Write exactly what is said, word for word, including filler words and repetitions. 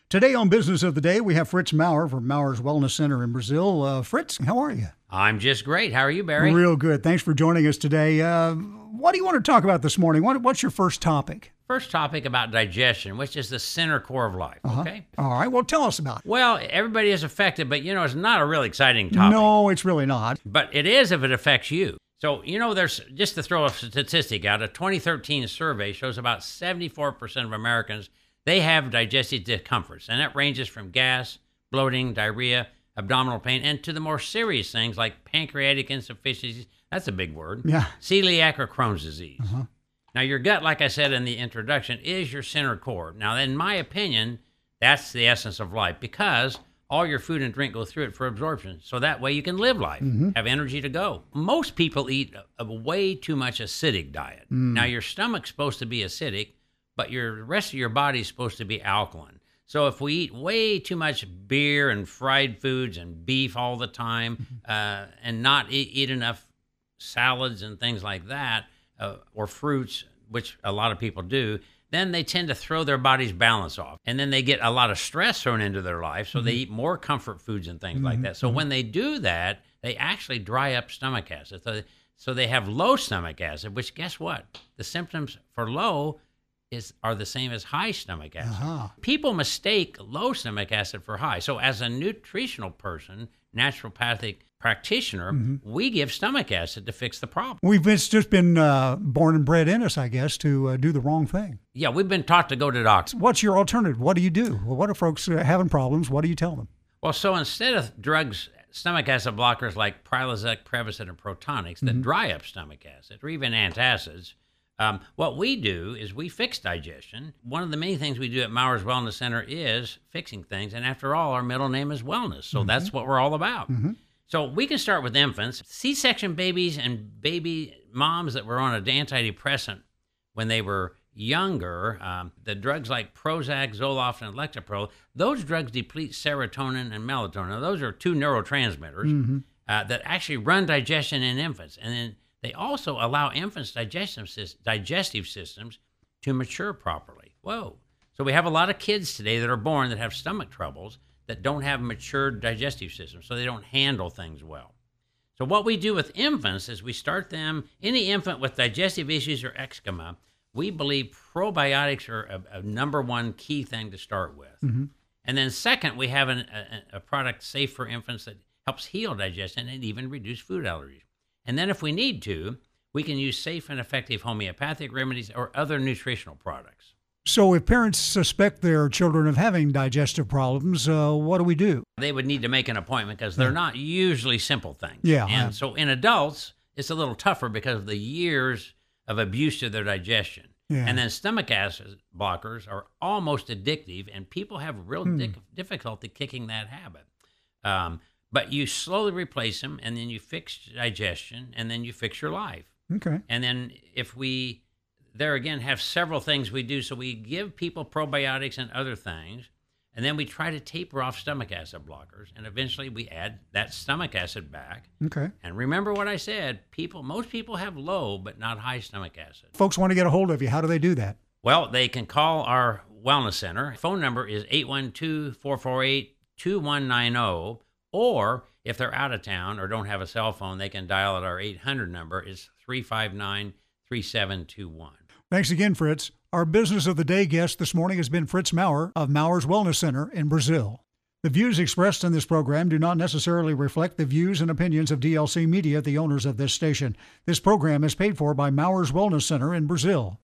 Today on Business of the Day, we have Fritz Maurer from Maurer's Wellness Center in Brazil. Uh, Fritz, how are you? I'm just great. How are you, Barry? Real good. Thanks for joining us today. Uh, what do you want to talk about this morning? What, what's your first topic? First topic about digestion, which is the center core of life, Uh-huh. okay? All right. Well, tell us about it. Well, everybody is affected, but, you know, it's not a really exciting topic. No, it's really not. But it is if it affects you. So, you know, there's, just to throw a statistic out, a twenty thirteen survey shows about seventy-four percent of Americans, they have digestive discomforts, and that ranges from gas, bloating, diarrhea, abdominal pain, and to the more serious things like pancreatic insufficiency, that's a big word, Yeah. celiac or Crohn's disease. Uh-huh. Now, your gut, like I said in the introduction, is your center core. Now, in my opinion, that's the essence of life because all your food and drink go through it for absorption. So that way you can live life, Mm-hmm. have energy to go. Most people eat a, a way too much acidic diet. Mm. Now, your stomach's supposed to be acidic, but your rest of your body's supposed to be alkaline. So if we eat way too much beer and fried foods and beef all the time uh, and not eat, eat enough salads and things like that, uh, or fruits, which a lot of people do, then they tend to throw their body's balance off. And then they get a lot of stress thrown into their life, so mm-hmm. they eat more comfort foods and things mm-hmm. like that. So mm-hmm. when they do that, they actually dry up stomach acid. So, so they have low stomach acid, which guess what? The symptoms for low is are the same as high stomach acid. Uh-huh. People mistake low stomach acid for high. So as a nutritional person, naturopathic practitioner, mm-hmm. we give stomach acid to fix the problem. We've been, it's just been uh, born and bred in us, I guess, to uh, do the wrong thing. Yeah, we've been taught to go to doctors. What's your alternative? What do you do? Well, what are folks uh, having problems? What do you tell them? Well, so instead of drugs, stomach acid blockers like Prilosec, Prevacid, and Protonix that mm-hmm. dry up stomach acid, or even antacids, Um, what we do is we fix digestion. One of the main things we do at Maurer's Wellness Center is fixing things. And after all, our middle name is wellness. So mm-hmm. that's what we're all about. Mm-hmm. So we can start with infants. C-section babies and baby moms that were on an antidepressant when they were younger, um, the drugs like Prozac, Zoloft, and Lexapro, those drugs deplete serotonin and melatonin. Now, those are two neurotransmitters mm-hmm. uh, that actually run digestion in infants. And then they also allow infants' digestive, digestive systems to mature properly. Whoa. So we have a lot of kids today that are born that have stomach troubles that don't have matured digestive systems, so they don't handle things well. So what we do with infants is we start them, any infant with digestive issues or eczema, we believe probiotics are a, a number one key thing to start with. Mm-hmm. And then second, we have an, a, a product safe for infants that helps heal digestion and even reduce food allergies. And then if we need to, we can use safe and effective homeopathic remedies or other nutritional products. So if parents suspect their children of having digestive problems, uh, what do we do? They would need to make an appointment because they're yeah. not usually simple things. Yeah. And so in adults, it's a little tougher because of the years of abuse to their digestion. Yeah. And then stomach acid blockers are almost addictive, and people have real hmm. di- difficulty kicking that habit. Um, But you slowly replace them, and then you fix digestion, and then you fix your life. Okay. And then if we, there again, have several things we do. So we give people probiotics and other things, and then we try to taper off stomach acid blockers, and eventually we add that stomach acid back. Okay. And remember what I said, people, most people have low but not high stomach acid. Folks want to get a hold of you. How do they do that? Well, they can call our wellness center. Phone number is eight one two, four four eight, two one nine zero. Or if they're out of town or don't have a cell phone, they can dial at our eight hundred number. It's three five nine, three seven two one. Thanks again, Fritz. Our Business of the Day guest this morning has been Fritz Maurer of Maurer's Wellness Center in Brazil. The views expressed in this program do not necessarily reflect the views and opinions of D L C Media, the owners of this station. This program is paid for by Maurer's Wellness Center in Brazil.